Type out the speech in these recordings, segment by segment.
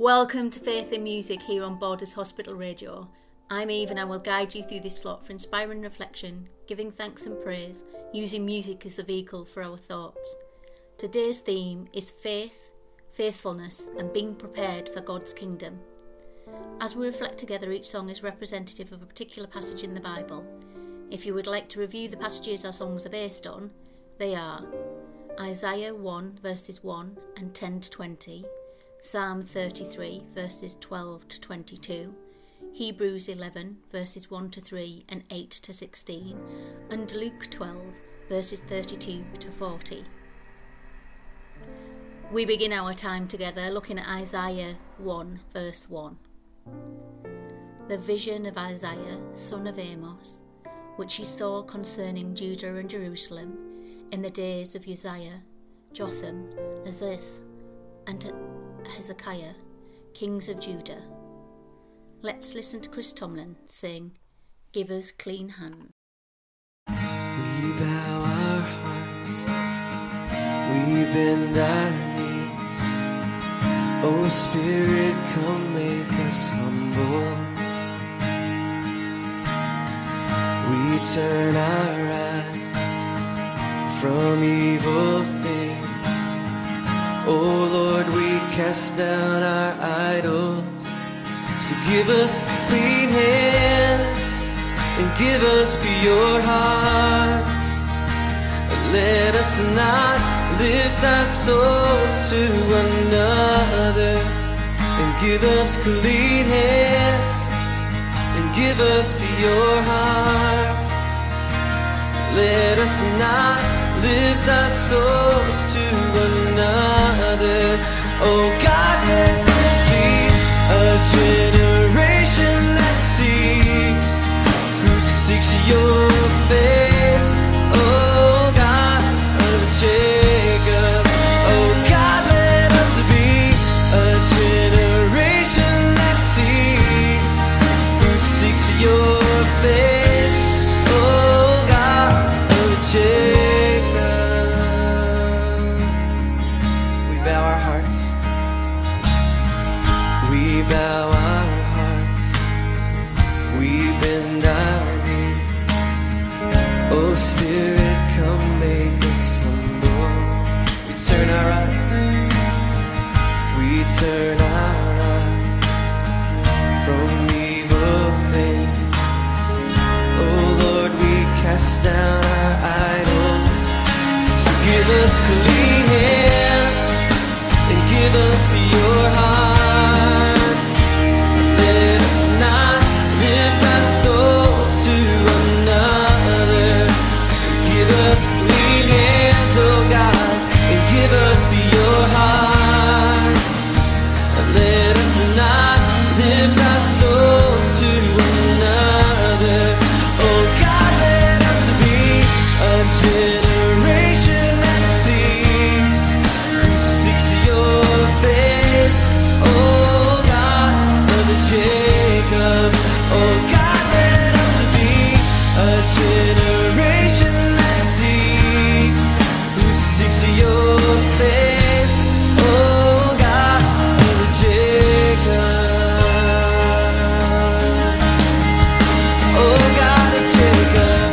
Welcome to Faith in Music here on Borders Hospital Radio. I'm Eve and I will guide you through this slot for inspiring reflection, giving thanks and praise, using music as the vehicle for our thoughts. Today's theme is faith, faithfulness and being prepared for God's kingdom. As we reflect together, each song is representative of a particular passage in the Bible. If you would like to review the passages our songs are based on, they are Isaiah 1 verses 1 and 10 to 20, Psalm 33 verses 12 to 22, Hebrews 11 verses 1 to 3 and 8 to 16, and Luke 12 verses 32 to 40. We begin our time together looking at Isaiah 1 verse 1. The vision of Isaiah, son of Amos, which he saw concerning Judah and Jerusalem in the days of Uzziah, Jotham, Ahaz, and Hezekiah, kings of Judah. Let's listen to Chris Tomlin sing, Give Us Clean Hands. We bow our hearts, we bend our knees. Oh Spirit, come make us humble. We turn our eyes from evil things. Oh Lord, we cast down our idols. So give us clean hands and give us pure hearts. Let us not lift our souls to another. And give us clean hands and give us pure hearts. Let us not lift our souls to another. Oh God, let this be a generation that seeks your face. Oh God of Jacob. Oh God, let us be a generation that seeks your face. Oh God of Jacob. We bow our hearts. We bow our hearts. We bend our knees. Oh Spirit, come make us humble. We turn our eyes. We turn our eyes from evil things. Oh Lord, we cast down our idols. So give us clean hands and give us pure hearts. Let us not lift our souls to another. Give us clean hands, oh God, and give us pure hearts. Let us not lift our souls to another. Oh God, let us be a generation that seeks your face. Oh God of Jacob. Oh God, let us be a generation that seeks your face. Oh God of Jacob. Oh God of Jacob.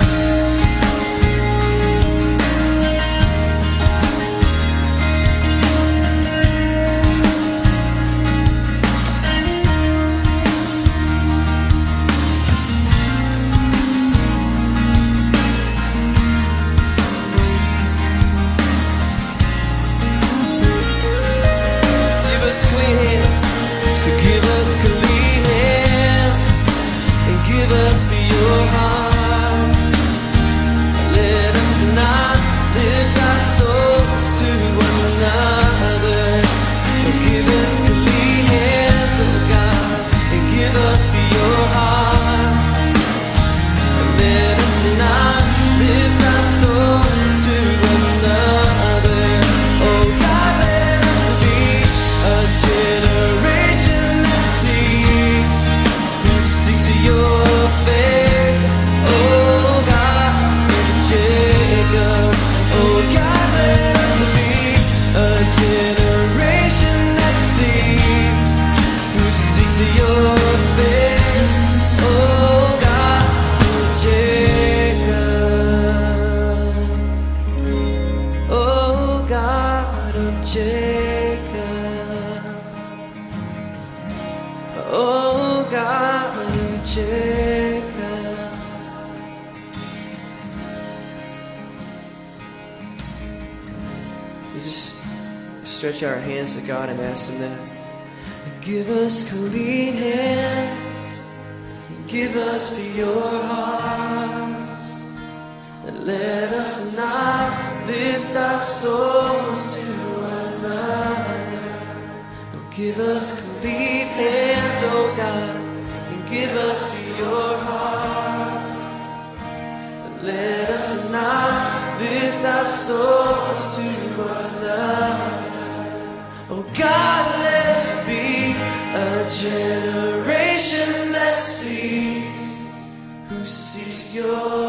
Give us clean hands, so give us clean hands, and give us pure hearts. Let us not lift our souls to another. And give us clean hands, oh God, and give us pure hearts. Let us not lift our souls to another. Oh God, let us be a generation that seeks your face. Jacob. We just stretch our hands to God and ask Him that. Give us clean hands, give us pure hearts, and let us not lift our souls to another. Give us clean hands, oh God, and give us pure hearts, and let us not lift our souls to another. Oh God, let us be a generation that sees, who sees your